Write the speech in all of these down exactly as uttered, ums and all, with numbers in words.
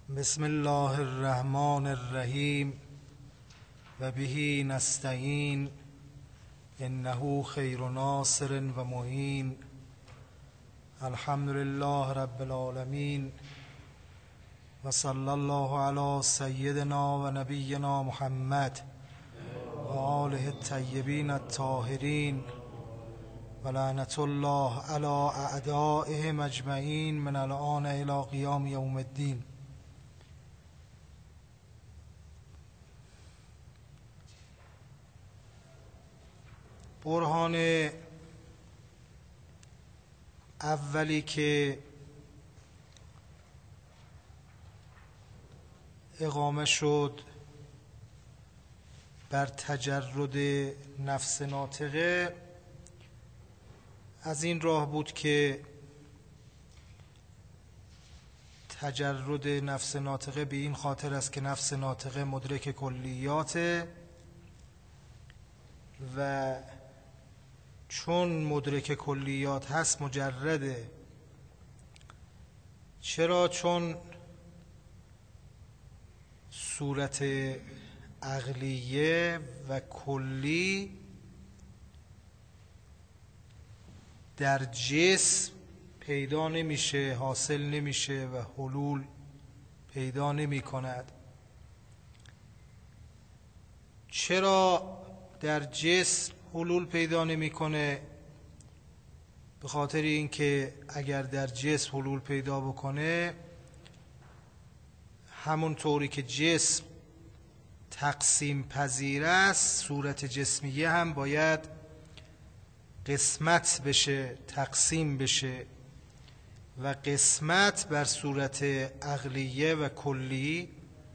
بسم الله الرحمن الرحیم و به نستعین انه خیر ناصر و معین. الحمد لله رب العالمین و صلی الله علی سیدنا و نبینا محمد و آله الطیبین الطاهرین و لعنت الله علی اعدائهم اجمعین من الآن الی قیام یوم الدین. برهان اولی که اقامه شد بر تجرد نفس ناطقه از این راه بود که تجرد نفس ناطقه به این خاطر است که نفس ناطقه مدرک کلیاته و چون مدرک کلیات هست مجرده. چرا؟ چون صورت عقلیه و کلی در جسم پیدا نمیشه، حاصل نمیشه و حلول پیدا نمی کند. چرا در جسم حلول پیدا نمیکنه؟ به خاطر اینکه اگر در جسم حلول پیدا بکنه، همون طوری که جسم تقسیم پذیر است، صورت جسمیه هم باید قسمت بشه، تقسیم بشه و قسمت بر صورت عقلیه و کلی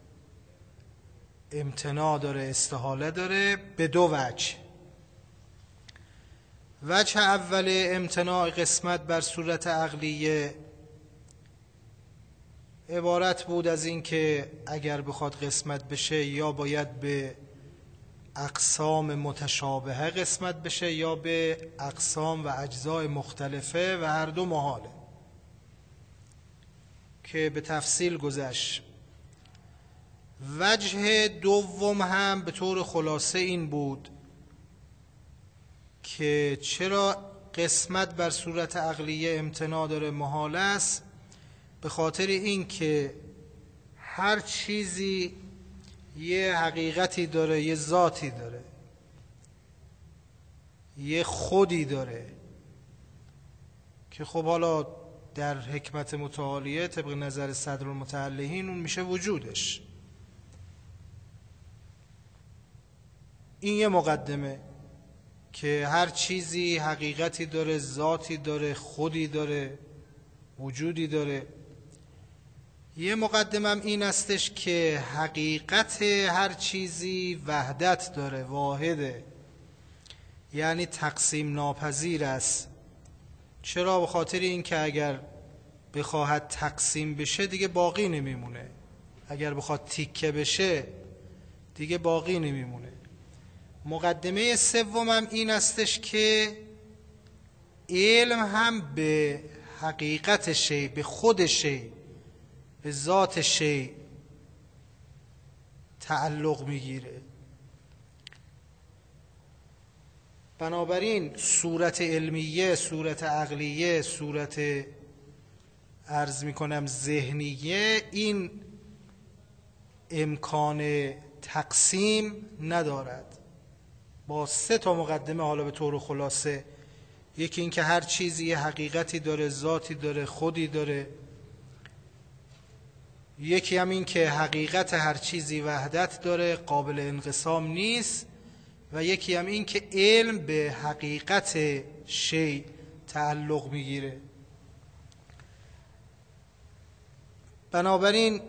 امتناع داره، استحاله داره به دو وجه. وجه اول امتناع قسمت بر صورت عقلیه عبارت بود از این که اگر بخواد قسمت بشه یا باید به اقسام متشابهه قسمت بشه یا به اقسام و اجزای مختلفه و هر دو محاله، که به تفصیل گذشت. وجه دوم هم به طور خلاصه این بود که چرا قسمت بر صورت عقلیه امتناع داره، محال است؟ به خاطر این که هر چیزی یه حقیقتی داره، یه ذاتی داره، یه خودی داره که خب حالا در حکمت متعالیه طبق نظر صدر المتعلهین اون میشه وجودش. این یه مقدمه که هر چیزی حقیقتی داره، ذاتی داره، خودی داره، وجودی داره. یه مقدمم این استش که حقیقت هر چیزی وحدت داره، واحده، یعنی تقسیم ناپذیر است. چرا؟ به خاطر این که اگر بخواهد تقسیم بشه دیگه باقی نمیمونه، اگر بخواد تیکه بشه دیگه باقی نمیمونه. مقدمه سومم این استش که علم هم به حقیقت شی، به خود شی، به ذات شی تعلق میگیره. بنابراین صورت علمیه، صورت عقلیه، صورت عرض میکنم ذهنیه این امکان تقسیم ندارد. با سه تا مقدمه حالا به طور خلاصه، یکی این که هر چیزی یه حقیقتی داره، ذاتی داره، خودی داره. یکی هم این که حقیقت هر چیزی وحدت داره، قابل انقسام نیست. و یکی هم این که علم به حقیقت شی تعلق میگیره. بنابراین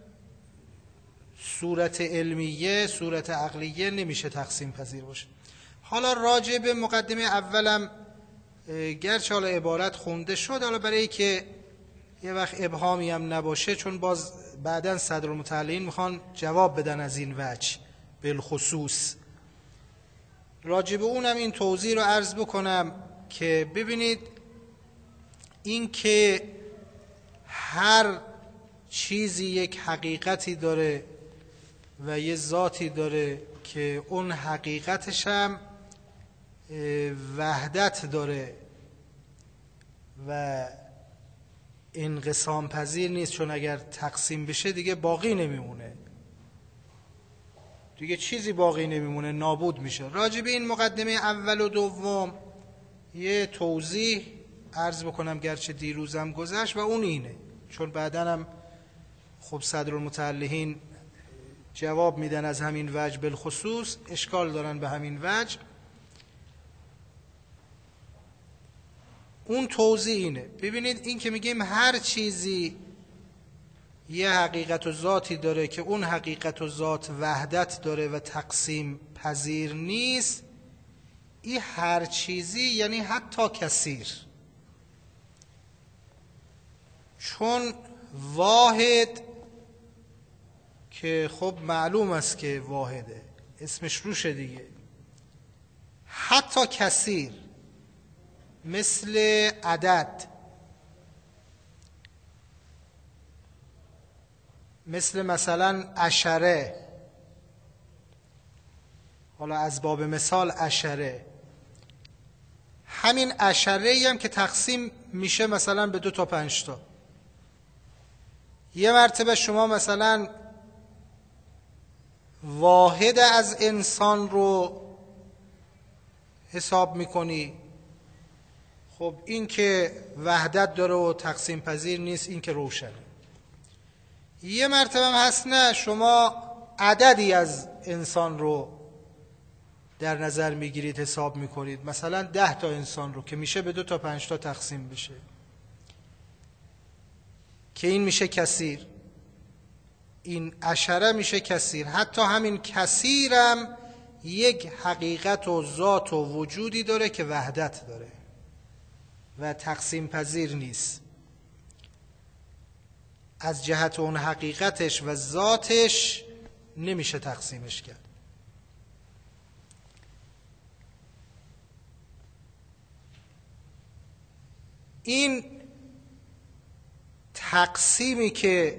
صورت علمیه، صورت عقلیه نمیشه تقسیم پذیر باشه. حالا راجع به مقدمه اولم گرچه حالا عبارت خونده شد، حالا برای که یه وقت ابهامی هم نباشه، چون باز بعداً صدر المتعلهین میخوان جواب بدن از این وجه بالخصوص، راجع به اونم این توضیح رو عرض بکنم که ببینید این که هر چیزی یک حقیقتی داره و یه ذاتی داره که اون حقیقتش هم وحدت داره و انقسام پذیر نیست، چون اگر تقسیم بشه دیگه باقی نمیمونه، دیگه چیزی باقی نمیمونه، نابود میشه. راجع به این مقدمه اول و دوم یه توضیح عرض بکنم، گرچه دیروزم گذشت، و اون اینه، چون بعداً هم خب صدرالمتعلقین جواب میدن از همین وجه، بالخصوص اشکال دارن به همین وجه. اون توضیح اینه، ببینید این که میگیم هر چیزی یه حقیقت و ذاتی داره که اون حقیقت و ذات وحدت داره و تقسیم پذیر نیست، این هر چیزی یعنی حتی کثیر، چون واحد که خب معلوم است که واحده، اسمش روشه دیگه، حتی کثیر مثل عدد، مثل مثلا عشره، حالا از باب مثال عشره، همین عشره هم که تقسیم میشه مثلا به دو تا پنج تا. یه مرتبه شما مثلا واحد از انسان رو حساب میکنی، خب این که وحدت داره و تقسیم پذیر نیست، این که روشنه. یه مرتبه هم هست نه، شما عددی از انسان رو در نظر میگیرید، حساب میکنید، مثلا ده تا انسان رو که میشه به دو تا پنج تا تقسیم بشه، که این میشه کثیر، این عشره میشه کثیر. حتی همین کثیرم یک حقیقت و ذات و وجودی داره که وحدت داره و تقسیم پذیر نیست، از جهت اون حقیقتش و ذاتش نمیشه تقسیمش کرد. این تقسیمی که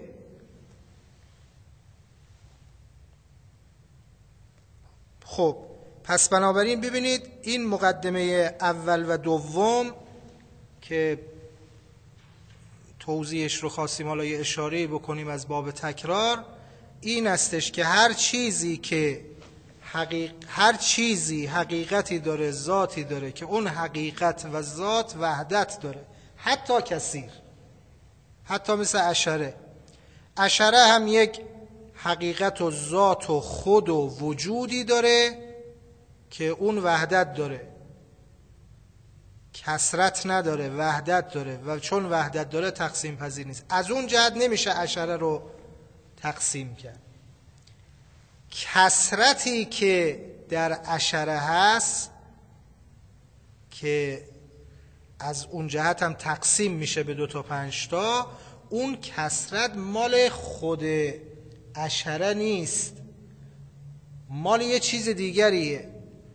خب پس بنابراین ببینید این مقدمه اول و دوم که توضیحش رو خواستیم حالا یه اشاره بکنیم از باب تکرار، این استش که هر چیزی که حقیق... هر چیزی حقیقتی داره، ذاتی داره که اون حقیقت و ذات وحدت داره، حتی کثیر، حتی مثل عشره. عشره هم یک حقیقت و ذات و خود و وجودی داره که اون وحدت داره، کثرت نداره، وحدت داره، و چون وحدت داره تقسیم پذیر نیست. از اون جهت نمیشه عشره رو تقسیم کرد. کثرتی که در عشره هست که از اون جهت هم تقسیم میشه به دو تا پنج تا، اون کثرت مال خود عشره نیست، مال یه چیز دیگریه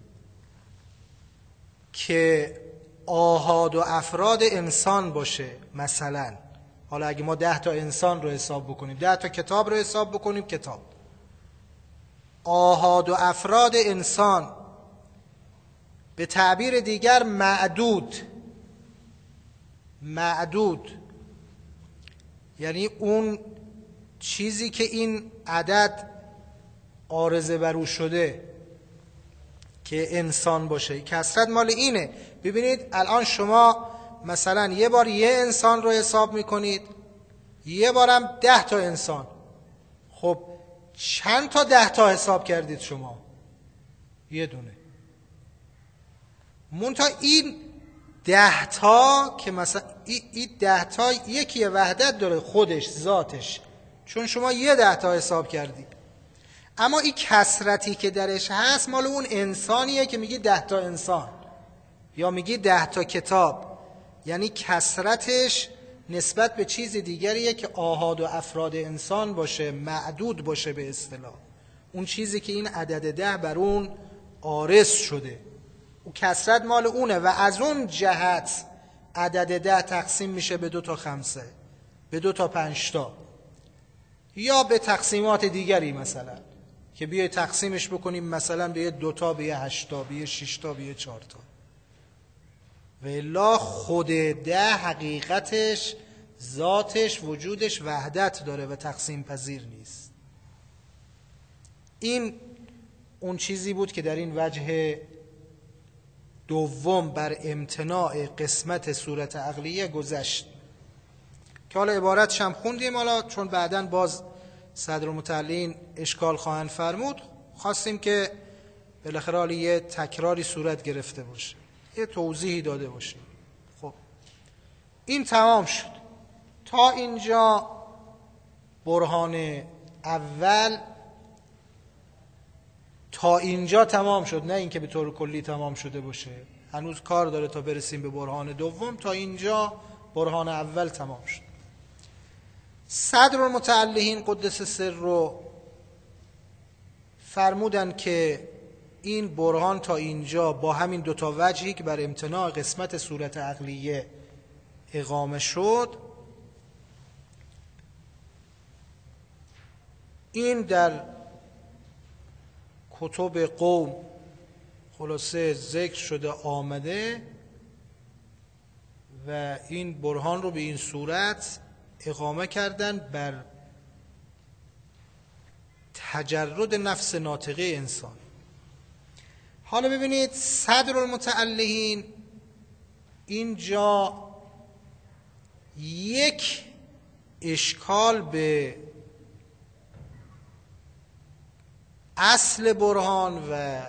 که آحاد و افراد انسان باشه. مثلا حالا اگه ما ده تا انسان رو حساب بکنیم، ده تا کتاب رو حساب بکنیم، کتاب آحاد و افراد انسان، به تعبیر دیگر معدود، معدود یعنی اون چیزی که این عدد عارضه برو شده که انسان باشه، کثرت مال اینه. ببینید الان شما مثلا یه بار یه انسان رو حساب میکنید، یه بارم ده تا انسان، خب چند تا ده تا حساب کردید شما؟ یه دونه. منتها این ده تا که مثلا این ده تا یکی وحدت داره، خودش ذاتش، چون شما یه ده تا حساب کردید. اما این کثرتی که درش هست مال اون انسانیه که میگی ده تا انسان یا میگی ده تا کتاب، یعنی کثرتش نسبت به چیز دیگریه که آحاد و افراد انسان باشه، معدود باشه به اصطلاح، اون چیزی که این عدد ده بر اون عارض شده، اون کثرت مال اونه و از اون جهت عدد ده تقسیم میشه به دو تا خمسه، به دو تا پنج تا. یا به تقسیمات دیگری، مثلا که بیای تقسیمش بکنیم مثلا به یه دوتا، به یه هشتا، به یه شیشتا، به یه چارتا. و الا خود ده حقیقتش، ذاتش، وجودش وحدت داره و تقسیم پذیر نیست. این اون چیزی بود که در این وجه دوم بر امتناع قسمت صورت عقلیه گذشت، که حالا عبارتش هم خوندیم. حالا چون بعداً باز صدرالمتعلین اشکال خواهند فرمود، خواستیم که بالاخره حالا یه تکراری صورت گرفته باشه، یه توضیحی داده باشه. خب این تمام شد. تا اینجا برهان اول تا اینجا تمام شد، نه اینکه به طور کلی تمام شده باشه، هنوز کار داره تا برسیم به برهان دوم. تا اینجا برهان اول تمام شد. صدرالمتعلین قدس سر رو فرمودن که این برهان تا اینجا با همین دوتا وجهی که بر امتناع قسمت صورت عقلیه اقامه شد، این در کتب قوم خلاصه ذکر شده آمده و این برهان رو به این صورت اقامه کردن بر تجرد نفس ناطقه انسان. حالا ببینید صدرالمتعلین اینجا یک اشکال به اصل برهان و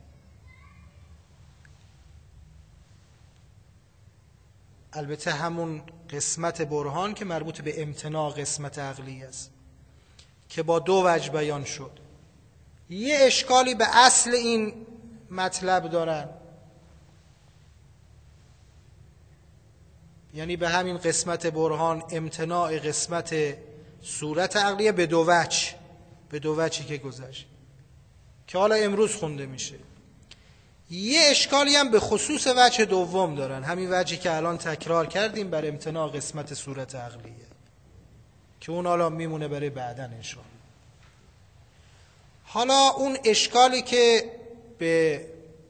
البته همون قسمت برهان که مربوط به امتناع قسمت عقلی است که با دو وجه بیان شد، یه اشکالی به اصل این مطلب دارن، یعنی به همین قسمت برهان امتناع قسمت صورت عقلیه به دو وجه، به دو وجهی که گذشت که حالا امروز خونده میشه. یه اشکالی هم به خصوص وجه دوم دارن، همین وجهی که الان تکرار کردیم بر امتناع قسمت صورت عقلیه که اون حالا میمونه برای بعداً انشاءالله. حالا اون اشکالی که به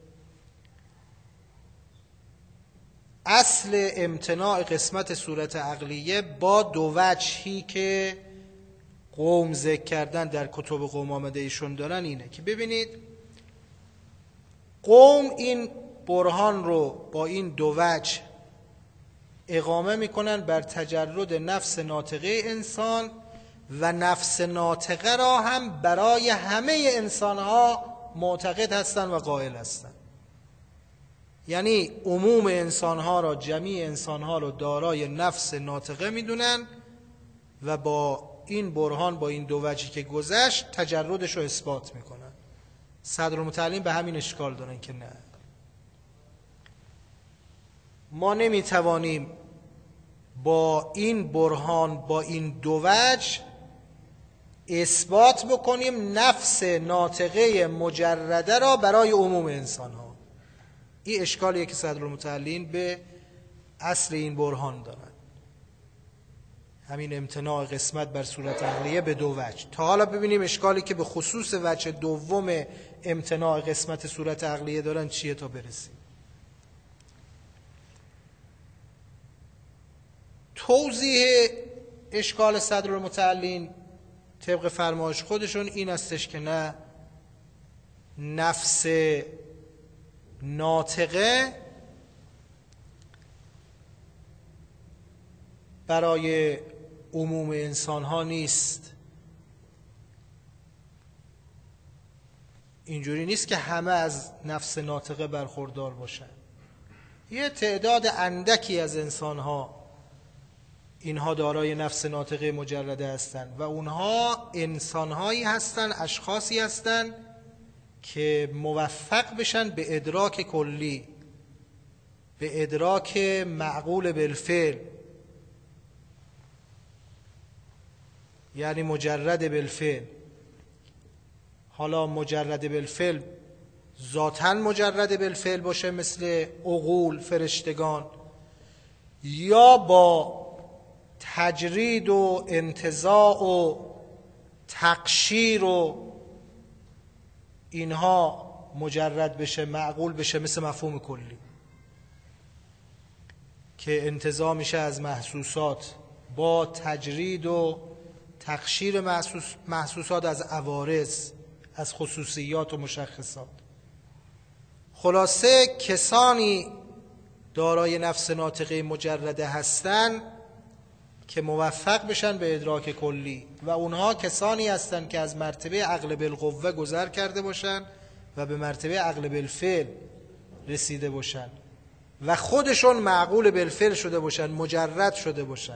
اصل امتناع قسمت صورت عقلیه با دو وجهی که قوم ذکر کردن در کتب قوم آمده ایشون دارن اینه که ببینید قوم این برهان رو با این دو وجه اقامه میکنن بر تجرد نفس ناطقه انسان و نفس ناطقه را هم برای همه انسانها معتقد هستن و قائل هستن. یعنی عموم انسانها را، جمیع انسانها را دارای نفس ناطقه میدونن و با این برهان، با این دو وجهی که گذشت، تجردش رو اثبات میکنن. صدرالمتعلین به همین اشکال دارن که نه، ما نمیتوانیم با این برهان، با این دو وجه اثبات بکنیم نفس ناطقه مجرده را برای عموم انسان ها. این اشکالیه که صدرالمتعلین به اصل این برهان دارن، همین امتناع قسمت بر صورت عقلیه به دو وجه. تا حالا ببینیم اشکالی که به خصوص وجه دوم امتناع قسمت صورت عقلیه دارن چیه تا برسیم. توضیح اشکال صدرالمتعلین طبق فرمایش خودشون این استش که نه، نفس ناطقه برای عموم انسان ها نیست. اینجوری نیست که همه از نفس ناطقه برخوردار باشن. یه تعداد اندکی از انسان ها اینها دارای نفس ناطقه مجرده هستند و اونها انسانهایی هستند، اشخاصی هستند که موفق بشن به ادراک کلی، به ادراک معقول بالفعل، یعنی مجرد بالفعل. حالا مجرد بالفعل ذاتاً مجرد بالفعل باشه مثل عقول، فرشتگان، یا با تجرید و انتزاع و تقشیر و اینها مجرد بشه، معقول بشه، مثل مفهوم کلی که انتزاع میشه از محسوسات با تجرید و تقشیر محسوس محسوسات از عوارض، از خصوصیات و مشخصات. خلاصه کسانی دارای نفس ناطقه مجرده هستند که موفق بشن به ادراک کلی و اونها کسانی هستند که از مرتبه عقل بالقوه گذر کرده باشن و به مرتبه عقل بالفعل رسیده باشن و خودشون معقول بالفعل شده باشن، مجرد شده باشن.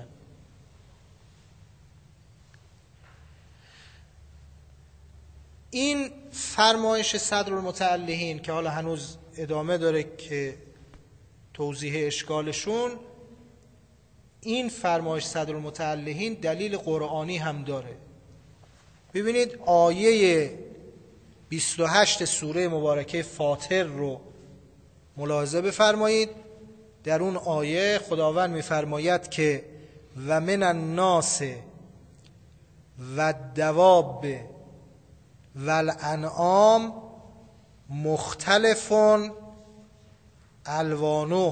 این فرمایش صدرالمتعلهین که حالا هنوز ادامه داره که توضیح اشکالشون، این فرمایش صدرالمتعلهین دلیل قرآنی هم داره. ببینید آیه بیست و هشت سوره مبارکه فاطر رو ملاحظه بفرمایید. در اون آیه خداوند میفرماید که و من الناس و الدواب و الانعام مختلف الوانه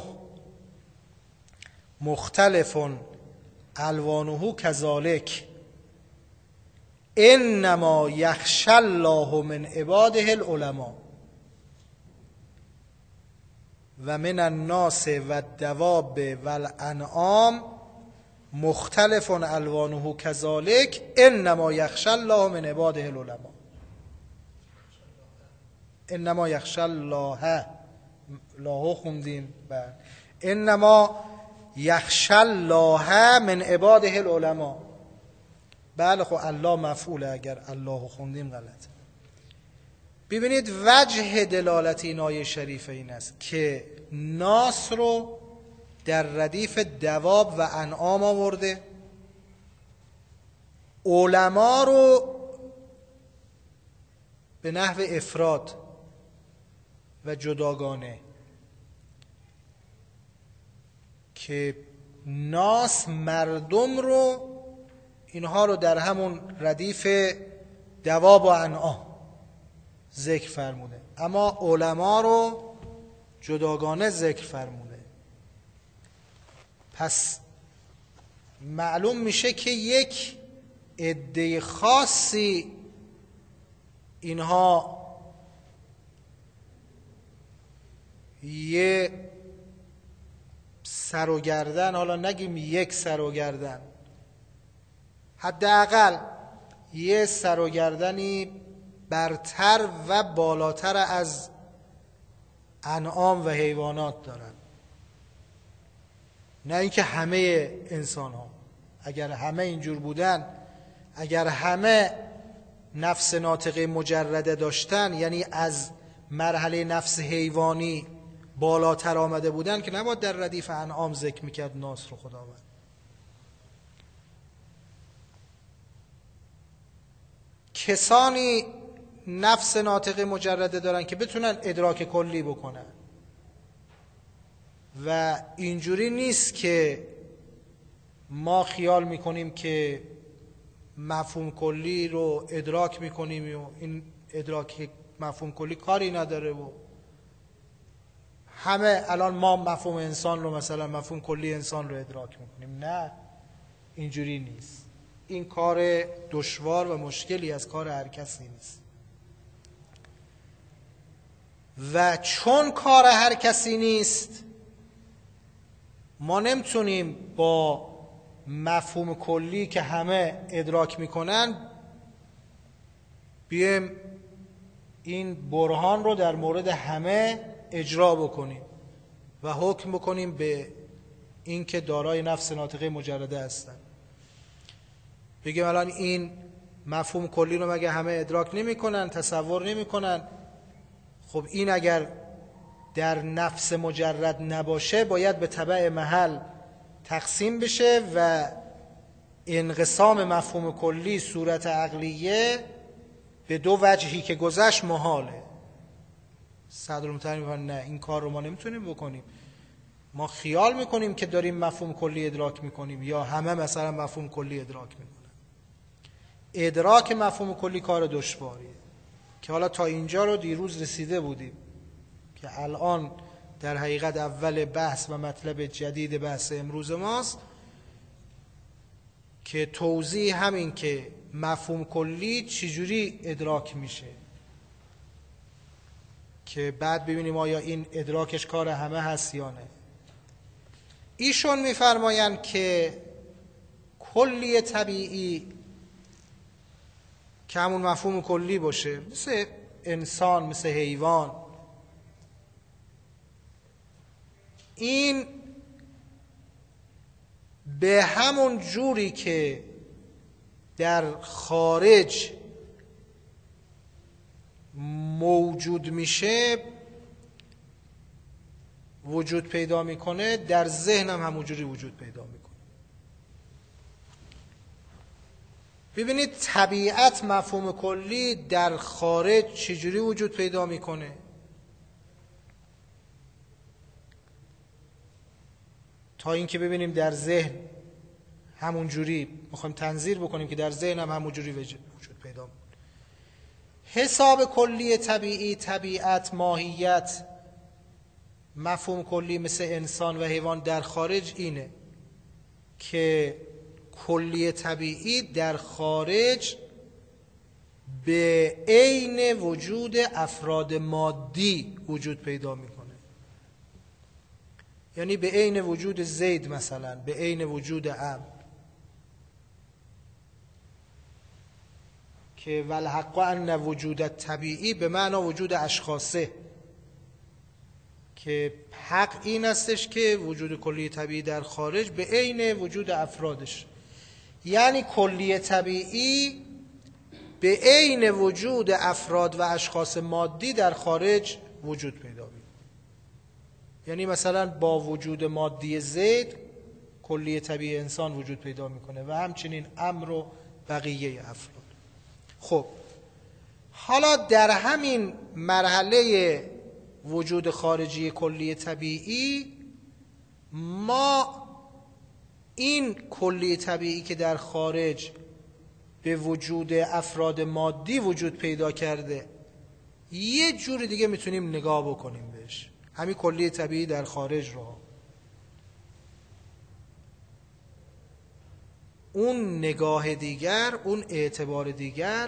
مختلف الوانه کذالک انما یخشی الله من عباده العلماء و من الناس و الدواب و الانعام مختلف الوانه کذالک انما یخشی الله من عباده العلماء. انما یخشی الله الله خوندیم بعد انما یخشی الله من عباده العلماء. بله خب الله مفعوله، اگر الله خوندیم غلطه. ببینید وجه دلالت این آیه شریفه این است که ناس رو در ردیف دواب و انعام آورده، علما رو به نحو افراد و جداگانه، که ناس مردم رو اینها رو در همون ردیف دواب و انعام ذکر فرموده، اما علما رو جداگانه ذکر فرموده. پس معلوم میشه که یک عده خاصی اینها یه سر و گردن، حالا نگیم یک سر و گردن، حداقل یه سر و گردنی برتر و بالاتر از انعام و حیوانات دارن. نه اینکه همه انسان ها، اگر همه اینجور بودن، اگر همه نفس ناطقه مجرده داشتن، یعنی از مرحله نفس حیوانی بالاتر آمده بودن، که نباید در ردیف انعام ذکر میکرد ناس رو خداوند. کسانی نفس ناطقه مجرده دارن که بتونن ادراک کلی بکنن و اینجوری نیست که ما خیال میکنیم که مفهوم کلی رو ادراک میکنیم و این ادراک مفهوم کلی کاری نداره و همه الان ما مفهوم انسان رو مثلا مفهوم کلی انسان رو ادراک میکنیم. نه، اینجوری نیست. این کار دشوار و مشکلی از کار هر کسی نیست و چون کار هر کسی نیست، ما نمیتونیم با مفهوم کلی که همه ادراک میکنن بیایم این برهان رو در مورد همه اجرا بکنیم و حکم بکنیم به این که دارای نفس ناطقه مجرده هستن. بگیم الان این مفهوم کلی رو مگه همه ادراک نمی کنن، تصور نمی کنن؟ خب این اگر در نفس مجرد نباشه باید به تبع محل تقسیم بشه و انقسام مفهوم کلی صورت عقلیه به دو وجهی که گذشت محاله. صدرالمتعلهین میگن نه، این کار رو ما نمیتونیم بکنیم. ما خیال میکنیم که داریم مفهوم کلی ادراک میکنیم یا همه مثلا مفهوم کلی ادراک میکنن. ادراک مفهوم کلی کار دشواریه که حالا تا اینجا رو دیروز رسیده بودیم که الان در حقیقت اول بحث و مطلب جدید بحث امروز ماست که توضیح همین که مفهوم کلی چجوری ادراک میشه، که بعد ببینیم آیا این ادراکش کار همه هست یا نه. ایشون میفرمایند که کلی طبیعی که همون مفهوم کلی باشه، مثل انسان، مثل حیوان، این به همون جوری که در خارج موجود میشه وجود پیدا میکنه، در ذهن هم همون جوری وجود پیدا میکنه. ببینید طبیعت مفهوم کلی در خارج چجوری وجود پیدا میکنه. تا اینکه ببینیم در ذهن همون جوری میخوایم تنظیر بکنیم که در ذهن هم همون جوری وجود پیدا میکنه. حساب کلی طبیعی، طبیعت، ماهیت، مفهوم کلی مثل انسان و حیوان در خارج اینه که کلی طبیعی در خارج به عین وجود افراد مادی وجود پیدا میکنه. یعنی به عین وجود زید مثلا، به عین وجود عمرو، که والحق ان وجود طبیعی به معنی وجود اشخاصه، که حق این استش که وجود کلی طبیعی در خارج به عین وجود افرادش، یعنی کلی طبیعی به عین وجود افراد و اشخاص مادی در خارج وجود پیدا می‌کنه. یعنی مثلا با وجود مادی زید کلی طبیعی انسان وجود پیدا میکنه و همچنین امر و بقیه افراد. خب حالا در همین مرحله وجود خارجی کلی طبیعی ما این کلی طبیعی که در خارج به وجود افراد مادی وجود پیدا کرده یه جور دیگه میتونیم نگاه بکنیم بهش، همین کلی طبیعی در خارج رو. اون نگاه دیگر، اون اعتبار دیگر،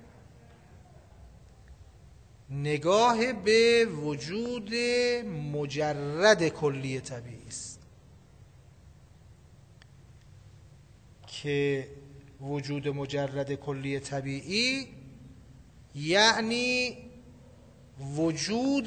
نگاه به وجود مجرد کلی طبیعی است که وجود مجرد کلی طبیعی یعنی وجود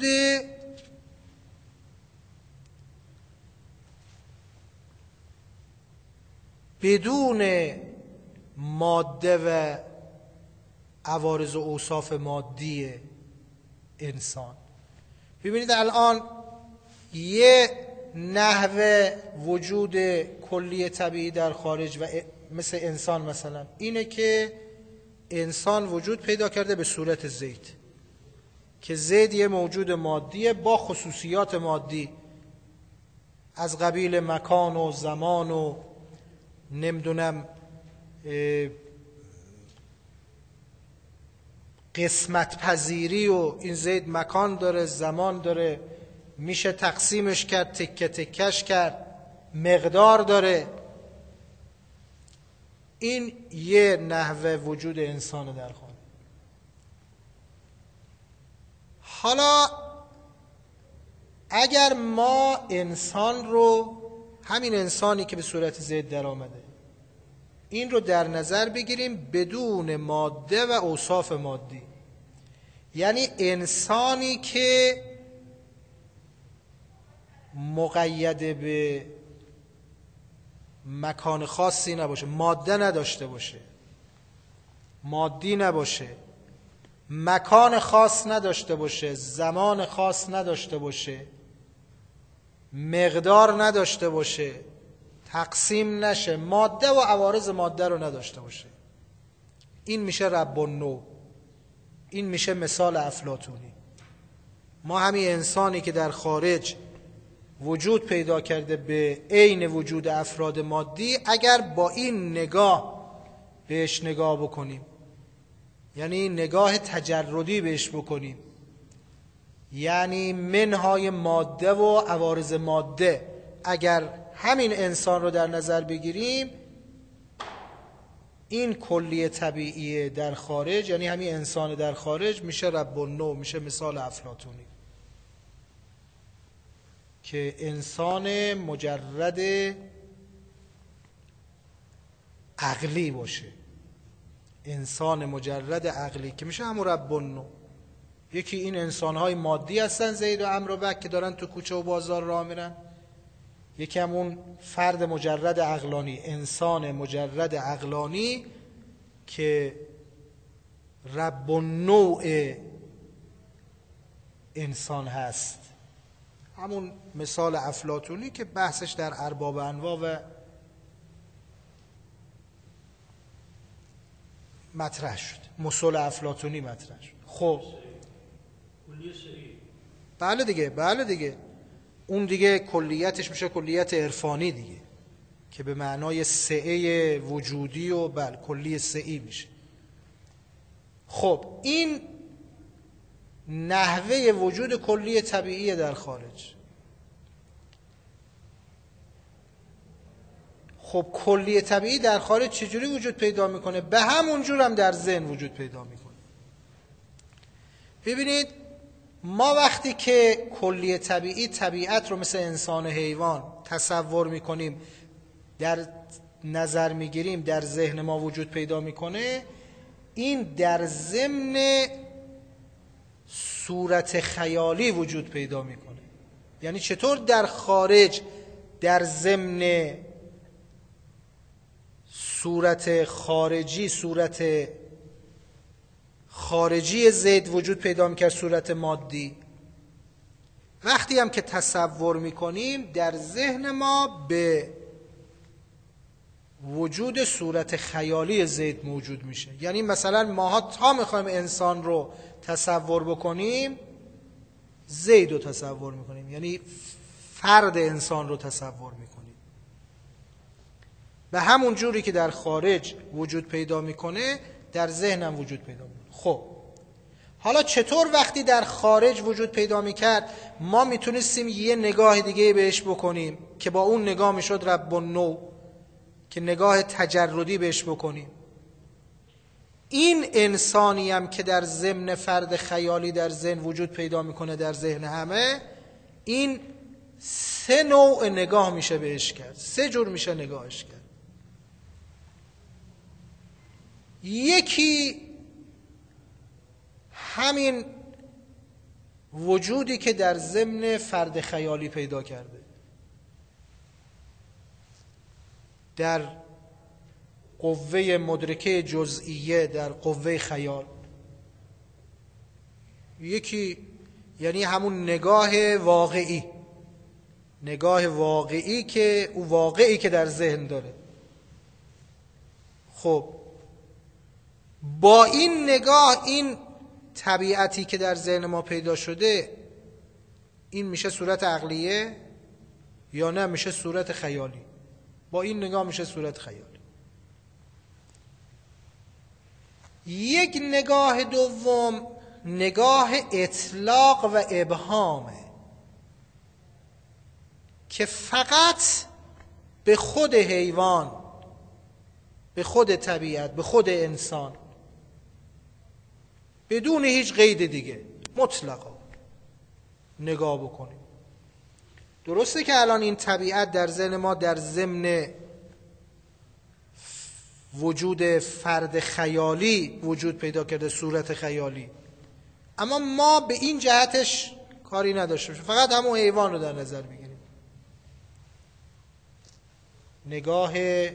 بدون ماده و عوارض و اوصاف مادی انسان. ببینید الان یه نحوه وجود کلی طبیعی در خارج و مثل انسان مثلا اینه که انسان وجود پیدا کرده به صورت زید، که زید یه موجود مادیه با خصوصیات مادی از قبیل مکان و زمان و نمیدونم قسمت پذیری، و این زید مکان داره، زمان داره، میشه تقسیمش کرد، تکه تکش کرد، مقدار داره. این یه نحوه وجود انسان در خانه. حالا اگر ما انسان رو، همین انسانی که به صورت زید در آمده، این رو در نظر بگیریم بدون ماده و اوصاف مادی، یعنی انسانی که مقید به مکان خاصی نباشه، ماده نداشته باشه، مادی نباشه، مکان خاص نداشته باشه، زمان خاص نداشته باشه، مقدار نداشته باشه، تقسیم نشه، ماده و عوارض ماده رو نداشته باشه، این میشه رب النوع، این میشه مثال افلاطونی. ما همین انسانی که در خارج وجود پیدا کرده به عین وجود افراد مادی، اگر با این نگاه بهش نگاه بکنیم، یعنی نگاه تجردی بهش بکنیم، یعنی منهای ماده و عوارض ماده. اگر همین انسان رو در نظر بگیریم، این کلیه طبیعی در خارج، یعنی همین انسان در خارج، میشه رب النوع، میشه مثال افلاطونی که انسان مجرد عقلی باشه، انسان مجرد عقلی که میشه همون رب النوع. یکی این انسان‌های مادی هستن، زید و عمرو و بک که دارن تو کوچه و بازار راه میرن، یکی همون فرد مجرد عقلانی، انسان مجرد عقلانی که رب النوع انسان هست. همون مثال افلاطونی که بحثش در ارباب انواع و مطرح شد، مثال افلاطونی مطرح شد. خب بله دیگه، بله دیگه، اون دیگه کلیتش میشه کلیت عرفانی دیگه، که به معنای سعه وجودی و بله کلی سعی میشه. خب این نحوه وجود کلی طبیعی در خارج. خب کلی طبیعی در خارج چجوری وجود پیدا میکنه؟ به همون جور هم در ذهن وجود پیدا میکنه. ببینید ما وقتی که کلی طبیعی، طبیعت رو مثل انسان و حیوان تصور میکنیم، در نظر میگیریم، در ذهن ما وجود پیدا میکنه، این در ضمن صورت خیالی وجود پیدا میکنه. یعنی چطور در خارج در ضمن صورت خارجی، صورت خارجی زید وجود پیدا میکرد، صورت مادی، وقتی هم که تصور میکنیم در ذهن ما به وجود صورت خیالی زید موجود میشه. یعنی مثلا ماها تا میخوایم انسان رو تصور بکنیم، زید رو تصور میکنیم، یعنی فرد انسان رو تصور میکنیم به همون جوری که در خارج وجود پیدا میکنه در ذهن هم وجود پیدا میکنه. خب حالا چطور وقتی در خارج وجود پیدا میکرد ما میتونستیم یه نگاه دیگه بهش بکنیم که با اون نگاه میشد رب النوع، که نگاه تجردی بهش بکنیم؟ این انسانی هم که در ضمن فرد خیالی در ذهن وجود پیدا میکنه در ذهن همه، این سه نوع نگاه میشه بهش کرد، سه جور میشه نگاهش کرد. یکی همین وجودی که در ضمن فرد خیالی پیدا کرده، در قوه مدرکه جزئیه، در قوه خیال. یکی یعنی همون نگاه واقعی، نگاه واقعی که او واقعی که در ذهن داره. خب با این نگاه، این طبیعتی که در ذهن ما پیدا شده، این میشه صورت عقلیه یا نه میشه صورت خیالی؟ با این نگاه میشه صورت خیالی. یک نگاه دوم نگاه اطلاق و ابهامه که فقط به خود حیوان، به خود طبیعت، به خود انسان، بدون هیچ قید دیگه مطلقا نگاه بکنیم. درسته که الان این طبیعت در ذهن ما در ضمن وجود فرد خیالی وجود پیدا کرده، صورت خیالی، اما ما به این جهتش کاری نداشته باشیم، فقط همون حیوان رو در نظر بگیریم. نگاه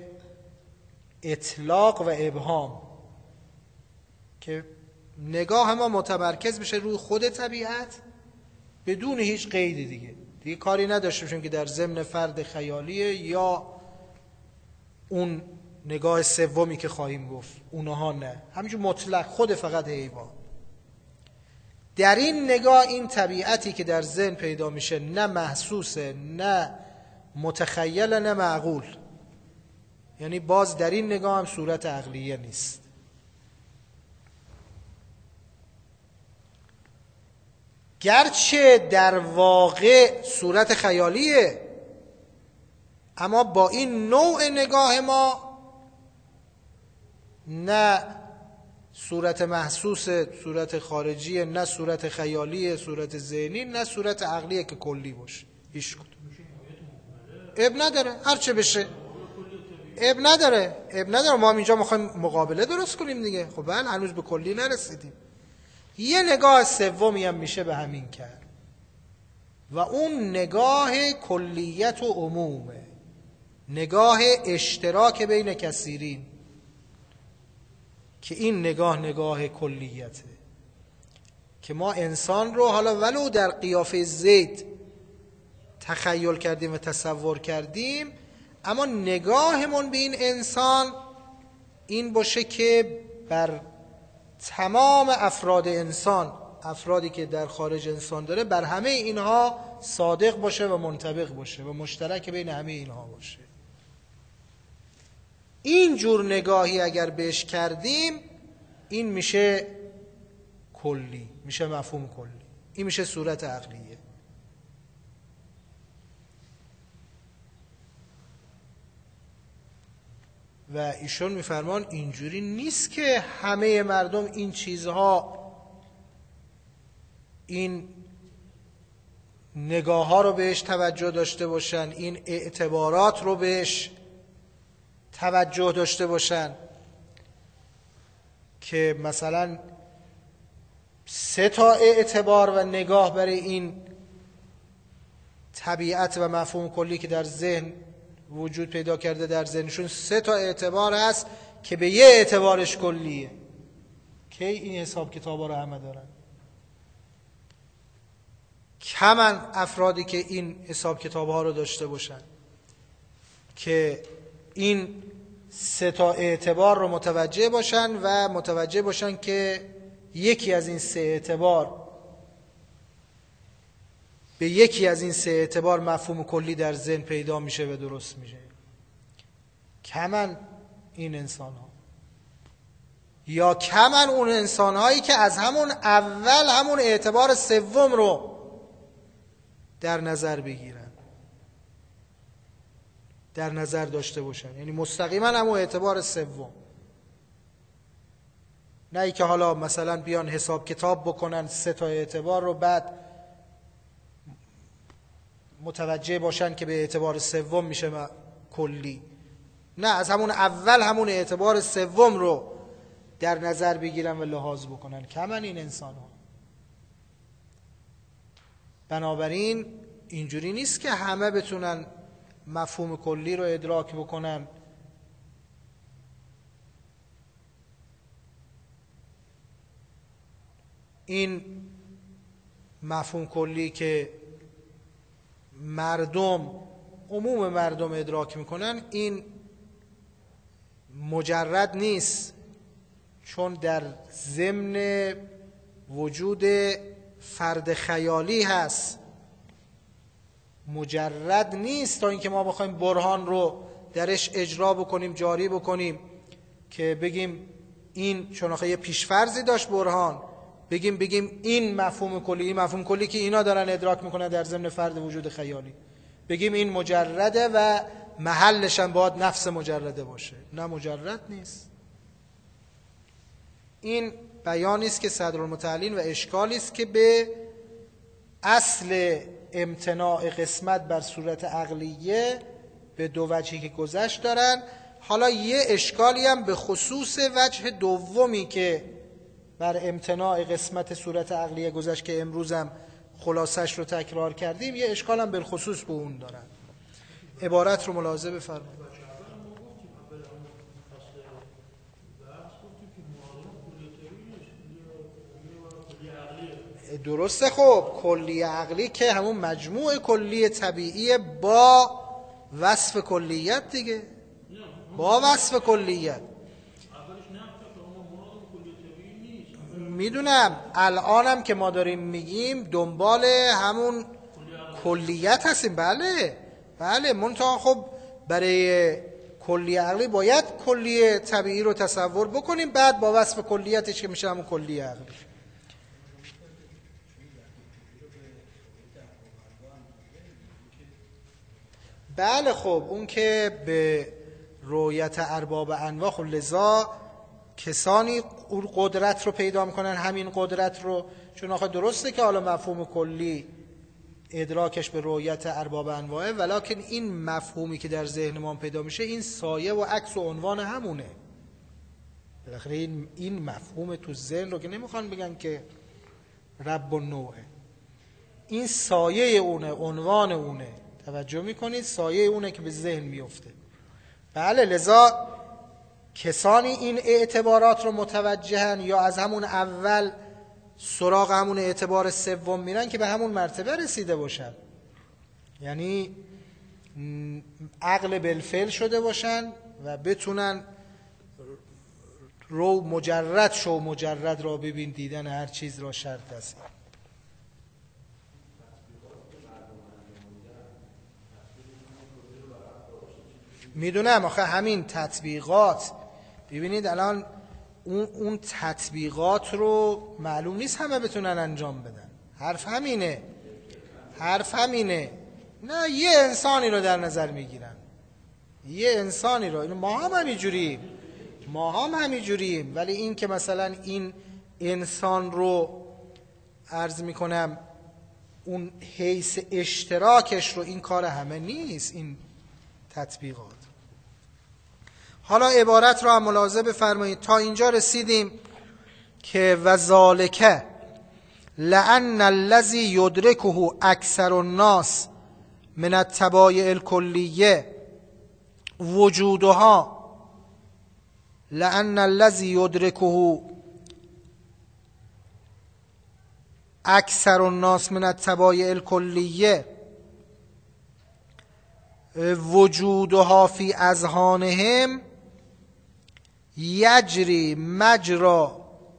اطلاق و ابهام که نگاه ما متمرکز بشه روی خود طبیعت بدون هیچ قید دیگه، دیگه کاری نداشته باشیم که در ضمن فرد خیالیه یا اون نگاه سومی که خواهیم گفت، اونها نه، همینجور مطلق خود فقط حیوان. در این نگاه این طبیعتی که در ذهن پیدا میشه نه محسوسه، نه متخیل، نه معقول، یعنی باز در این نگاه هم صورت عقلیه نیست. گرچه در واقع صورت خیالیه، اما با این نوع نگاه ما نه صورت محسوس، صورت خارجی، نه صورت خیالی، صورت ذهنی، نه صورت عقلیه که کلی باشه. هیچ کدوم اب نداره، هر چه بشه اب نداره اب نداره ما هم اینجا میخوایم مقابله درست کنیم دیگه. خب بله، هنوز به کلی نرسیدیم. یه نگاه سومی هم میشه به همین کرد و اون نگاه کلیت و عمومه، نگاه اشتراک بین کثیرین، که این نگاه نگاه کلیته، که ما انسان رو حالا ولو در قیافه زید تخیل کردیم و تصور کردیم، اما نگاهمون به این انسان این باشه که بر تمام افراد انسان، افرادی که در خارج انسان داره، بر همه اینها صادق باشه و منطبق باشه و مشترک بین همه اینها باشه. این جور نگاهی اگر بهش کردیم، این میشه کلی، میشه مفهوم کلی، این میشه صورت عقلیه. و ایشون میفرمان اینجوری نیست که همه مردم این چیزها، این نگاه ها رو بهش توجه داشته باشن، این اعتبارات رو بهش توجه داشته باشن، که مثلا سه تا اعتبار و نگاه برای این طبیعت و مفهوم کلی که در ذهن وجود پیدا کرده، در ذهنشون سه تا اعتبار هست که به یه اعتبارش کلیه. که این حساب کتابا رو همه دارن؟ کمن افرادی که این حساب کتابها رو داشته باشن که این سه تا اعتبار رو متوجه باشن و متوجه باشن که یکی از این سه اعتبار به یکی از این سه اعتبار مفهوم کلی در ذهن پیدا میشه و درست میشه. کمن این انسان ها، یا کمن اون انسان هایی که از همون اول همون اعتبار سوم رو در نظر بگیرن، در نظر داشته باشن، یعنی مستقیما همون اعتبار سوم، نه ای که حالا مثلا بیان حساب کتاب بکنن سه تا اعتبار رو، بعد متوجه باشن که به اعتبار سوم میشه کلی. نه، از همون اول همون اعتبار سوم رو در نظر بگیرن و لحاظ بکنن. کمن این انسان ها. بنابراین اینجوری نیست که همه بتونن مفهوم کلی رو ادراک بکنن. این مفهوم کلی که مردم، عموم مردم ادراک میکنن، این مجرد نیست، چون در ضمن وجود فرد خیالی هست. مجرد نیست تا اینکه ما بخوایم برهان رو درش اجرا بکنیم، جاری بکنیم، که بگیم این چون آخه یه پیشفرضی داشت برهان، بگیم بگیم این مفهوم کلی، این مفهوم کلی که اینا دارن ادراک میکنن در ضمن فرد وجود خیالی، بگیم این مجرده و محلش هم باید نفس مجرده باشه. نه، مجرد نیست. این بیانی است که صدرالمتعلین و اشکالی است که به اصل امتناع قسمت بر صورت عقلیه به دو وجهی که گذشت دارن. حالا یه اشکالی هم به خصوص وجه دومی که بر امتناع قسمت صورت عقلیه گذشت که امروز هم خلاصش رو تکرار کردیم، یه اشکال هم بالخصوص به اون دارن. عبارت رو ملاحظه بفرمایید. درسته. خب کلی عقلی که همون مجموع کلی طبیعی با وصف کلیت دیگه، با وصف کلیت. میدونم الانم که ما داریم میگیم دنبال همون کلیت هستیم. بله بله، منتها خب برای کلی عقلی باید کلی طبیعی رو تصور بکنیم، بعد با وصف کلیتش که میشه همون کلی عقلی. بله خب اون که به رؤیت ارباب انواع، خب لذا کسانی اون قدرت رو پیدا میکنن، همین قدرت رو، چون آخه درسته که حالا مفهوم کلی ادراکش به رؤیت ارباب انواعه، ولکن این مفهومی که در ذهن ما پیدا میشه این سایه و عکس و عنوان همونه. بالاخره این این مفهوم تو ذهن رو که نمیخوان بگن که رب النوعه، این سایه اونه، عنوان اونه. توجه میکنید؟ سایه اونه که به ذهن میفته. بله، لذا کسانی این اعتبارات رو متوجهن یا از همون اول سراغ همون اعتبار سوم میرن که به همون مرتبه رسیده باشن، یعنی عقل بالفعل شده باشن و بتونن رو مجرد شو مجرد را ببین، دیدن هر چیز را شرط است. میدونم آخه همین تطبیقات، ببینید الان اون اون تطبیقات رو معلوم نیست همه بتونن انجام بدن. حرف همینه، حرف همینه. نه، یه انسانی رو در نظر میگیرن، یه انسانی رو. ما هم همینجوریم، ما هم همینجوریم، ولی این که مثلا این انسان رو عرض میکنم اون حیث اشتراکش رو، این کار همه نیست این تطبیقات. حالا عبارت رو هم ملاحظه بفرمایید. تا اینجا رسیدیم که وذالک لأن الذی یدرکه اکثر الناس من الطبایع الکلیه وجودها، لأن الذی یدرکه اکثر الناس من الطبایع الکلیه وجودها فی اذهانهم یجری مجرا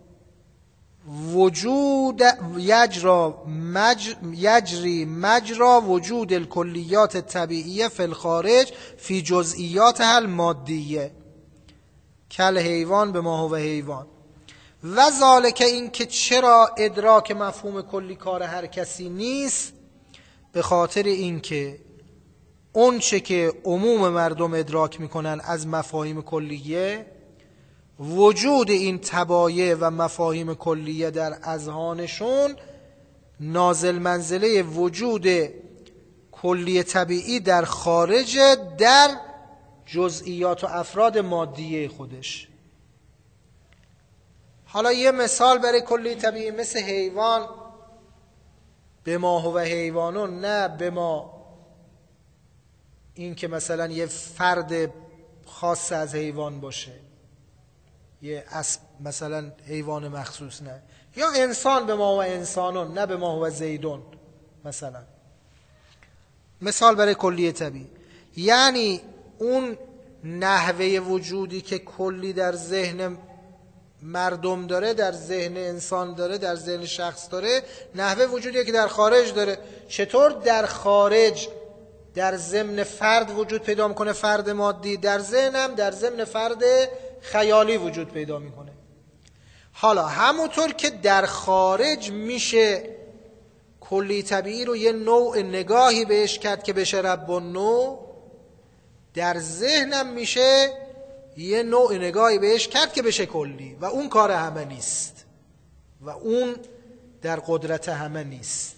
وجود یجرا مج یجری مجرا وجود الکلیات الطبیعیه فی الخارج فی جزئیاتها المادیه کل حیوان به ما هو حیوان. و ذالک، این که چرا ادراک مفهوم کلی کار هر کسی نیست، به خاطر این که اون چه که عموم مردم ادراک میکنن از مفاهیم کلیه، وجود این طبایع و مفاهیم کلیه در اذهانشون نازل منزله وجود کلی طبیعی در خارج، در جزئیات و افراد مادیه خودش. حالا یه مثال برای کلی طبیعی مثل حیوان، به ما هو حیوانون، نه به ما این که مثلا یه فرد خاص از حیوان باشه، یه اسب مثلا حیوان مخصوص، نه. یا انسان به ما هو انسانون، نه به ما هو زیدون مثلا. مثال برای کلی طبیعی، یعنی اون نحوه وجودی که کلی در ذهن مردم داره، در ذهن انسان داره، در ذهن شخص داره، نحوه وجودی که در خارج داره. چطور در خارج در ضمن فرد وجود پیدا میکنه، فرد مادی، در ذهنم در ضمن فرد خیالی وجود پیدا میکنه. حالا همونطور که در خارج میشه کلی طبیعی رو یه نوع نگاهی بهش کرد که بشه رب النوع، در ذهنم میشه یه نوع نگاهی بهش کرد که بشه کلی، و اون کار همه نیست و اون در قدرت همه نیست.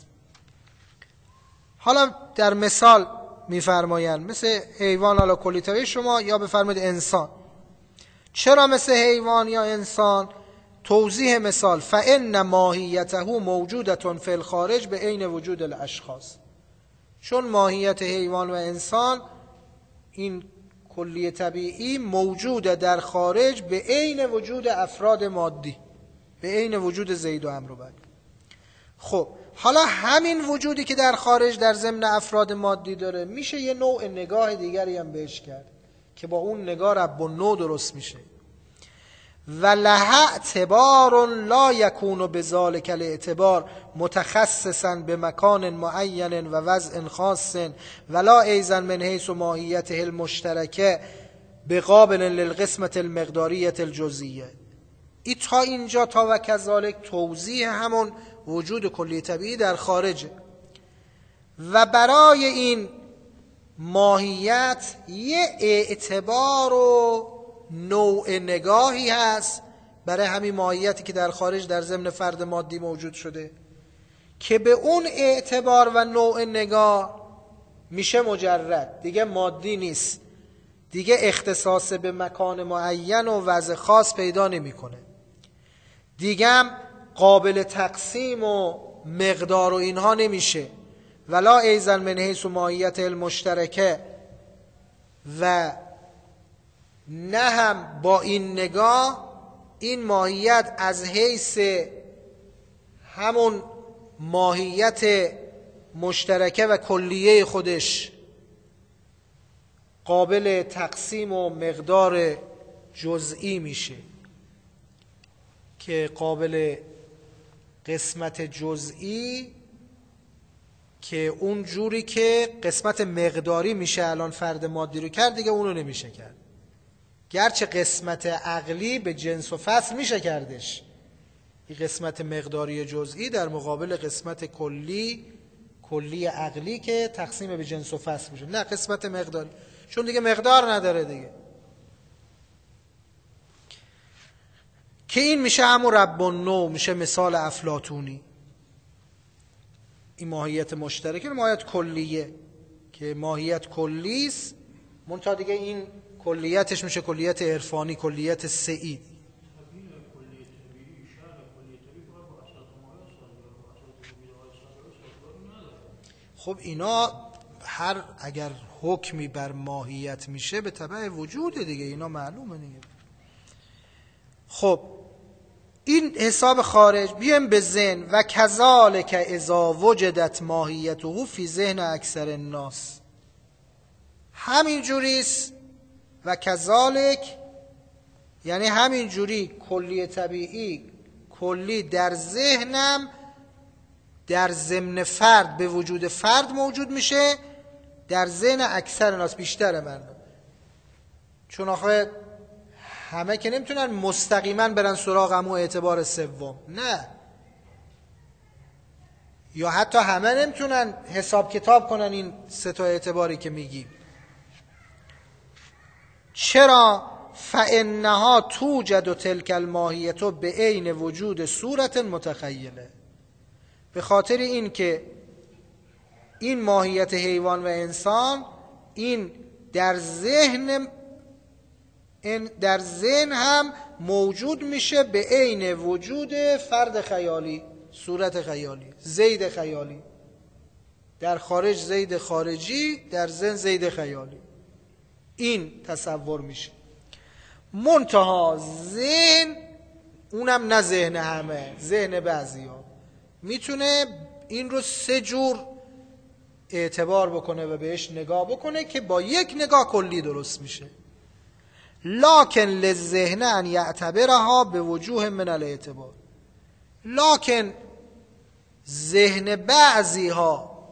حالا در مثال میفرمایند مثل حیوان، حالا کلی طبیعی شما، یا بفرمایید انسان. چرا مثل حیوان یا انسان؟ توضیح مثال: فإن ماهیته موجودة فی الخارج به عین وجود الاشخاص. چون ماهیت حیوان و انسان، این کلی طبیعی، موجود در خارج به عین وجود افراد مادی، به عین وجود زید و عمرو و بکر. خب حالا همین وجودی که در خارج در ضمن افراد مادی داره، میشه یه نوع نگاه دیگری هم بهش کرد که با اون نگاه رب النوع درست میشه. و لها اعتبار لا یکون بذالک الاعتبار متخصصا به مکان معین و وضع خاص ولا ایضا من حیث ماهیته المشترکه بقابل للقسمت المقداریت الجزئیه. ای تا اینجا تا و کذالک توضیح همون وجود کلی طبیعی در خارجه و برای این ماهیت یه اعتبار و نوع نگاهی هست برای همین ماهیتی که در خارج در ضمن فرد مادی موجود شده که به اون اعتبار و نوع نگاه میشه مجرد، دیگه مادی نیست، دیگه اختصاص به مکان معین و وضع خاص پیدا نمیکنه، دیگه هم قابل تقسیم و مقدار و اینها نمیشه. ولا ایزن من حیث ماهیت المشترکه، و نه هم با این نگاه این ماهیت از حیث همون ماهیت مشترکه و کلیه خودش قابل تقسیم و مقدار جزئی میشه که قابل قسمت جزئی که اون جوری که قسمت مقداری میشه الان فرد مادی رو کرد، دیگه اونو نمیشه کرد. گرچه قسمت عقلی به جنس و فصل میشه کردش، این قسمت مقداری جزئی در مقابل قسمت کلی کلی عقلی که تقسیم به جنس و فصل میشه، نه قسمت مقداری، چون دیگه مقدار نداره دیگه، که این میشه همون رب النوع، میشه مثال افلاطونی. این ماهیت مشترکه، ماهیت کلیه که ماهیت کلیست، منتها دیگه این کلیتش میشه کلیت عرفانی، کلیت سعید. خب اینا هر اگر حکمی بر ماهیت میشه به تبع وجود دیگه، اینا معلومه دیگه. خب این حساب خارج. بیایم به ذهن. و کذالک اذا وجدت ماهیته فی ذهن اکثر الناس، همین جوریست. و کذالک یعنی همین جوری کلی طبیعی کلی در ذهنم در ضمن فرد به وجود فرد موجود میشه، در ذهن اکثر ناس، بیشتر مردم. چون آخه همه که نمیتونن مستقیما برن سراغ همون اعتبار سوم، نه، یا حتی همه نمیتونن حساب کتاب کنن این سه تا اعتباری که میگیم. چرا؟ فانها توجد تلک الماهیت بعین وجود صورت متخیله، به خاطر این که این ماهیت حیوان و انسان این در ذهن در ذهن هم موجود میشه به عین وجود فرد خیالی، صورت خیالی، زید خیالی، در خارج زید خارجی، در ذهن زید خیالی، این تصور میشه. منتها ذهن اونم نه ذهن همه، ذهن بعضیا میتونه این رو سه جور اعتبار بکنه و بهش نگاه بکنه که با یک نگاه کلی درست میشه. لکن للذهن ان یعتبرها به وجوه من الاعتبار، لکن ذهن بعضی ها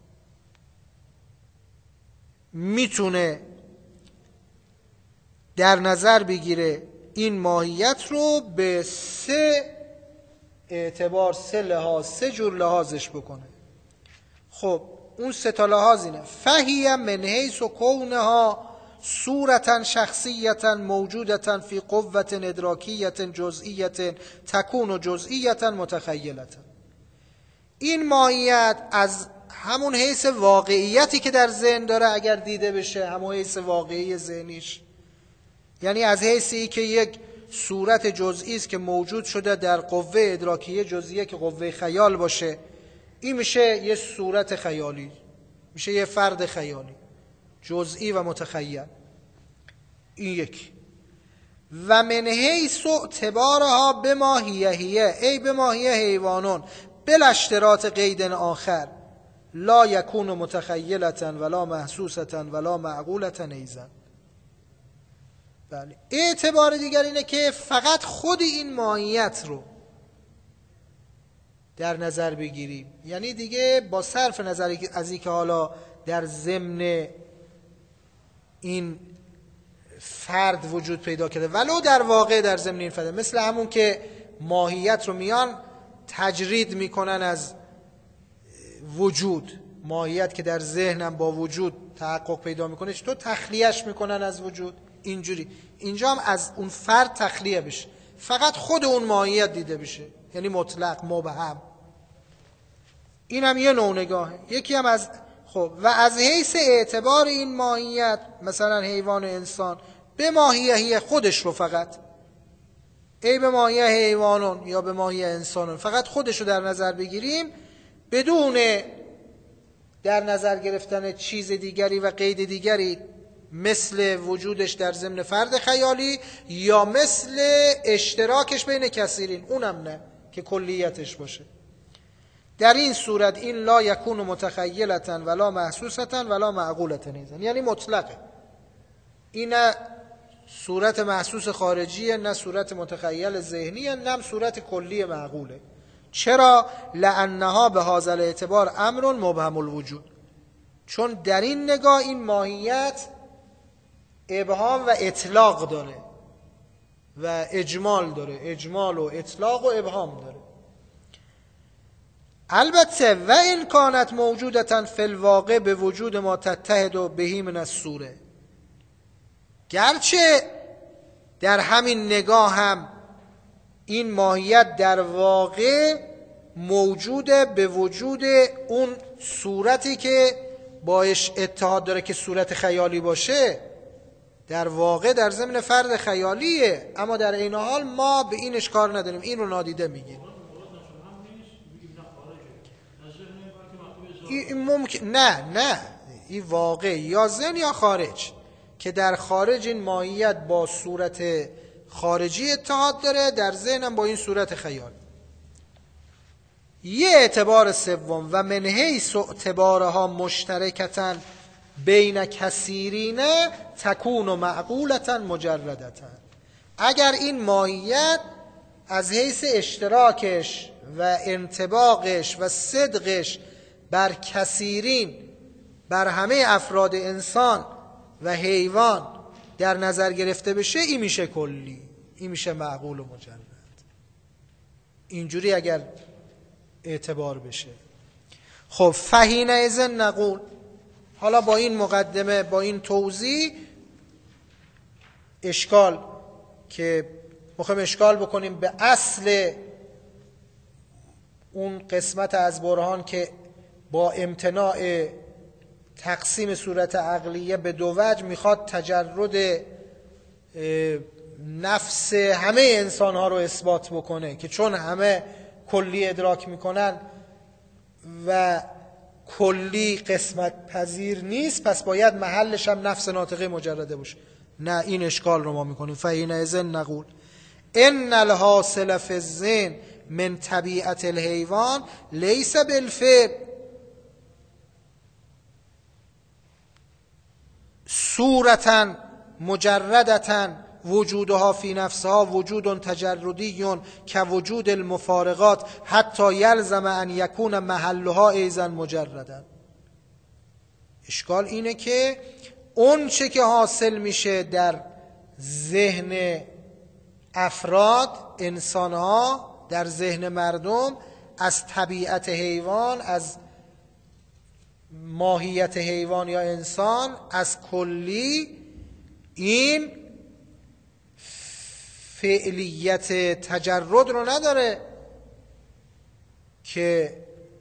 میتونه در نظر بگیره این ماهیت رو به سه اعتبار، سه لحاظ، سه جور لحاظش بکنه. خب اون سه تا لحاظ اینه: فهی من حیث کونها صورتا شخصیتا موجودتا فی قوة ادراکیت جزئیت تکون جزئیت متخیلتا. این ماهیت از همون حیث واقعیتی که در ذهن داره اگر دیده بشه، همون حیث واقعی ذهنیش، یعنی از حیثی که یک صورت جزئی است که موجود شده در قوه ادراکیه جزئیه که قوه خیال باشه، این میشه یه صورت خیالی، میشه یه فرد خیالی جزئی و متخیل. این یک. و من حیث اعتبارها بما هی هی ای بما هی حیوانون بلا اشتراط قید آخر لا یکون متخیلتا ولا محسوستا ولا معقولتا ایضا. بله. اعتبار دیگر اینه که فقط خود این ماهیت رو در نظر بگیریم، یعنی دیگه با صرف نظر از این که حالا در ضمن این فرد وجود پیدا کرده، ولو در واقع در ضمن این فرد، مثل همون که ماهیت رو میان تجرید میکنن از وجود، ماهیت که در ذهنم با وجود تحقق پیدا میکنه چطور تخلیهش میکنن از وجود، اینجوری اینجا هم از اون فرد تخلیه بشه، فقط خود اون ماهیت دیده بشه، یعنی مطلق مبهم. این هم یه نوع نگاهه. یکی هم از خب و از حیث اعتبار این ماهیت، مثلا حیوان انسان به ماهیه خودش رو فقط، ای به ماهیه حیوانون یا به ماهیه انسانون، فقط خودش رو در نظر بگیریم بدون در نظر گرفتن چیز دیگری و قید دیگری، مثل وجودش در ضمن فرد خیالی یا مثل اشتراکش بین کثیرین، اونم نه که کلیتش باشه. در این صورت این لا یکون متخیلتن ولا محسوستن ولا معقولتن، یعنی مطلقه، این نه صورت محسوس خارجیه، نه صورت متخیل ذهنیه، نه صورت کلی معقوله. چرا؟ لانها به هذا الاعتبار امر مبهم الوجود، چون در این نگاه این ماهیت ابهام و اطلاق داره و اجمال داره، اجمال و اطلاق و ابهام داره. البته و این کانت موجودتن فی الواقع به وجود ما تتحد و بهی من الصوره، گرچه در همین نگاه هم این ماهیت در واقع موجوده به وجود اون صورتی که باش اتحاد داره که صورت خیالی باشه، در واقع در ضمن فرد خیالیه، اما در این حال ما به این اشکار نداریم، این رو نادیده میگیم. این ممکن نه نه این واقع یا ذهن یا خارج، که در خارج این ماهیت با صورت خارجی اتحاد داره، در ذهنم با این صورت خیال. یه اعتبار سوم و من حیث اعتبارها مشترکتن بین کثیرین تکون و معقولتن مجردتن، اگر این ماهیت از حیث اشتراکش و انطباقش و صدقش بر کثیرین، بر همه افراد انسان و حیوان در نظر گرفته بشه، این میشه کلی، این میشه معقول و مجرد. اینجوری اگر اعتبار بشه. خب فحین اذن نقول، حالا با این مقدمه، با این توضیح اشکال که میخوایم اشکال بکنیم به اصل اون قسمت از برهان که با امتناع تقسیم صورت عقلیه به دو وجه میخواد تجرد نفس همه انسان ها رو اثبات بکنه، که چون همه کلی ادراک میکنن و کلی قسمت پذیر نیست، پس باید محلش هم نفس ناطقه مجرده باشه. نه، این اشکال رو ما میکنیم. فحین اذن نقول ان الحاصل فی الذهن من طبیعت الحیوان لیس بالفعل صورتاً مجردتاً وجودها فی نفسها وجود تجردی که وجود المفارقات حتی یلزم ان یکون محلها ایضا مجردا. اشکال اینه که اون چه که حاصل میشه در ذهن افراد، انسانها، در ذهن مردم از طبیعت حیوان، از ماهیت حیوان یا انسان، از کلی، این فعلیت تجرد رو نداره که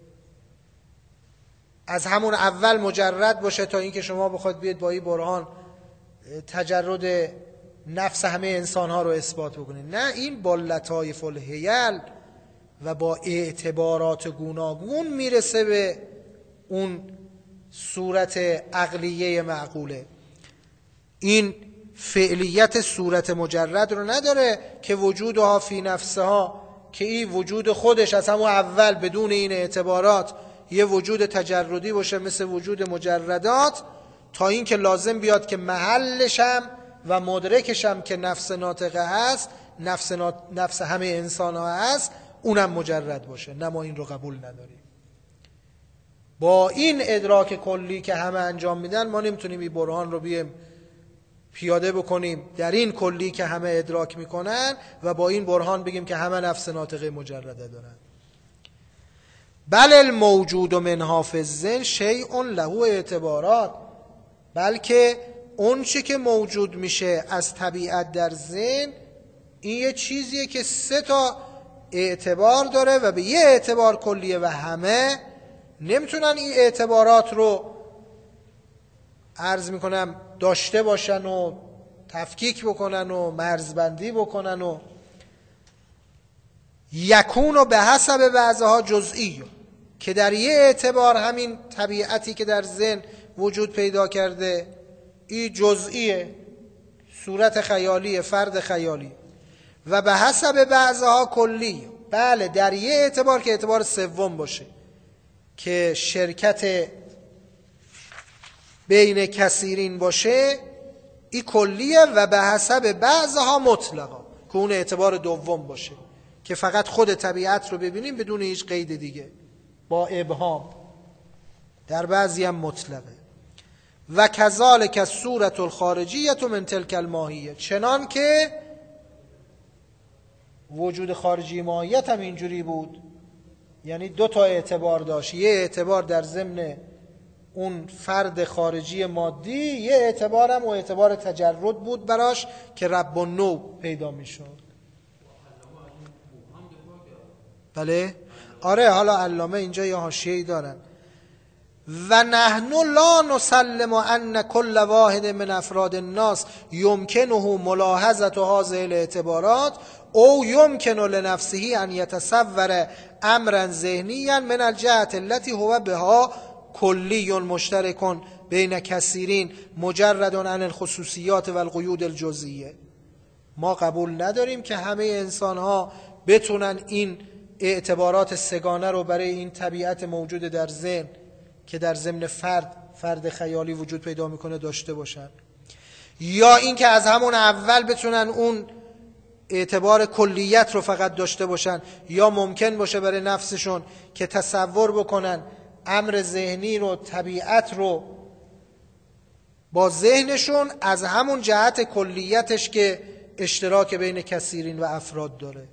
از همون اول مجرد باشه تا اینکه شما بخواد بیاد با این برهان تجرد نفس همه انسانها رو اثبات بکنید. نه، این با لطایف الحیل و با اعتبارات گوناگون میرسه به اون صورت عقلیه معقوله. این فعلیت صورت مجرد رو نداره که وجودها فی نفسها، که این وجود خودش از همون اول بدون این اعتبارات یه وجود تجردی باشه مثل وجود مجردات، تا این که لازم بیاد که محلشم و مدرکشم که نفس ناطقه هست، نفس, نات... نفس همه انسان ها هست، اونم مجرد باشه. نه، ما این رو قبول نداریم. با این ادراک کلی که همه انجام میدن ما نمیتونیم این برهان رو بیم پیاده بکنیم در این کلی که همه ادراک میکنن و با این برهان بگیم که همه نفس ناطقه مجرده دارن. بل الموجود منها فی الذهن شیء له اعتبارات، بلکه اون چی که موجود میشه از طبیعت در ذهن این یه چیزیه که سه تا اعتبار داره و به یه اعتبار کلیه و همه نمیتونن این اعتبارات رو عرض میکنم داشته باشن و تفکیک بکنن و مرزبندی بکنن و یکون و به حسب بعضها جزئی، که در یه اعتبار همین طبیعتی که در ذهن وجود پیدا کرده این جزئیه، صورت خیالی، فرد خیالی، و به حسب بعضها کلی. بله در یه اعتبار که اعتبار سوم باشه که شرکت بین کثیرین باشه این کلیه، و به حسب بعضها مطلقا که اون اعتبار دوم باشه که فقط خود طبیعت رو ببینیم بدون هیچ قید دیگه با ابهام، در بعضی هم مطلقه. و کذالک الصورة الخارجیة من تلک الماهیه، چنان که وجود خارجی ماهیت هم اینجوری بود، یعنی دو تا اعتبار داشت، یه اعتبار در ضمن اون فرد خارجی مادی، یه اعتبار هم و اعتبار تجرد بود براش که رب النوع پیدا میشد. بله آره، حالا علامه اینجا یه حاشیه‌ای دارن. و نحن لا نسلم ان كل واحد من افراد الناس يمكنه ملاحظه هذه الاعتبارات او يمكن لنفسه ان يتصور امرا ذهنيا من الجهه التي هو بها كلي مشترك بين كثيرين مجرد عن الخصوصيات والقيود الجزئيه. ما قبول نداریم که همه انسان ها بتونن این اعتبارات سگانه رو برای این طبیعت موجود در ذهن که در ضمن فرد فرد خیالی وجود پیدا میکنه داشته باشن، یا این که از همون اول بتونن اون اعتبار کلیت رو فقط داشته باشن، یا ممکن باشه برای نفسشون که تصور بکنن امر ذهنی رو، طبیعت رو با ذهنشون از همون جهت کلیتش که اشتراک بین کثیرین و افراد داره،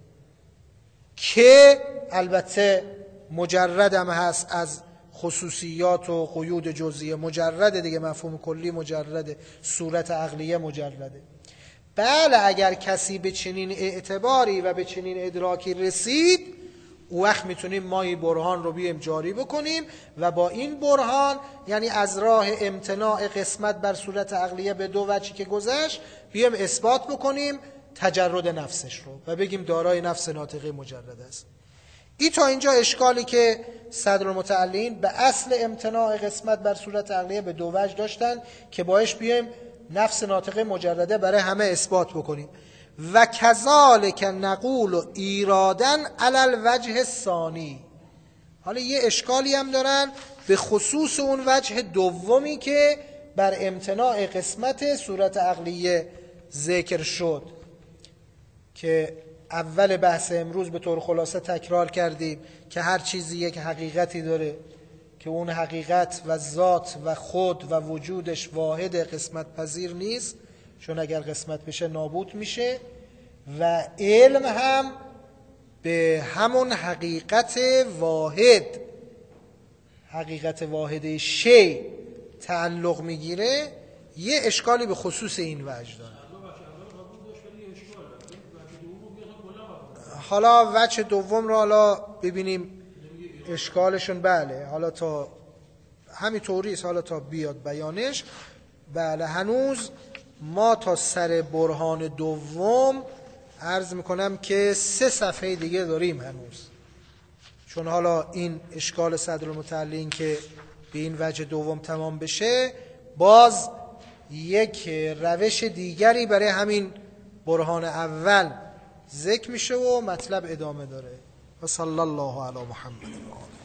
که البته مجردم هست از خصوصیات و قیود جزئیه، مجرده دیگه، مفهوم کلی مجرده، صورت عقلیه مجرده. بله اگر کسی به چنین اعتباری و به چنین ادراکی رسید، او وقت میتونیم ما این برهان رو بیایم جاری بکنیم و با این برهان، یعنی از راه امتناع قسمت بر صورت عقلیه به دو وجهی که گذشت، بیایم اثبات بکنیم تجرد نفسش رو و بگیم دارای نفس ناطقه مجرد است. این تا اینجا اشکالی که صدرالمتعلین به اصل امتناع قسمت بر صورت عقلیه به دو وجه داشتن که باش بیایم نفس ناطقه مجرده برای همه اثبات بکنیم. و کذالک نقول ایرادن علی الوجه الثانی. حالا یه اشکالی هم دارن به خصوص اون وجه دومی که بر امتناع قسمت صورت عقلیه ذکر شد، که اول بحث امروز به طور خلاصه تکرار کردیم که هر چیزی یک حقیقتی داره که اون حقیقت و ذات و خود و وجودش واحد، قسمت پذیر نیست، چون اگر قسمت بشه نابود میشه. و علم هم به همون حقیقت واحد، حقیقت واحد شی تعلق میگیره. یه اشکالی به خصوص این وجه داره. حالا وجه دوم رو حالا ببینیم اشکالشون. بله حالا تا همین طوریست، حالا تا بیاد بیانش. بله هنوز ما تا سر برهان دوم عرض میکنم که سه صفحه دیگه داریم هنوز، چون حالا این اشکال صدرالمتعلین که به این وجه دوم تمام بشه، باز یک روش دیگری برای همین برهان اول ذکر میشه و مطلب ادامه داره. و صلی الله علی محمد.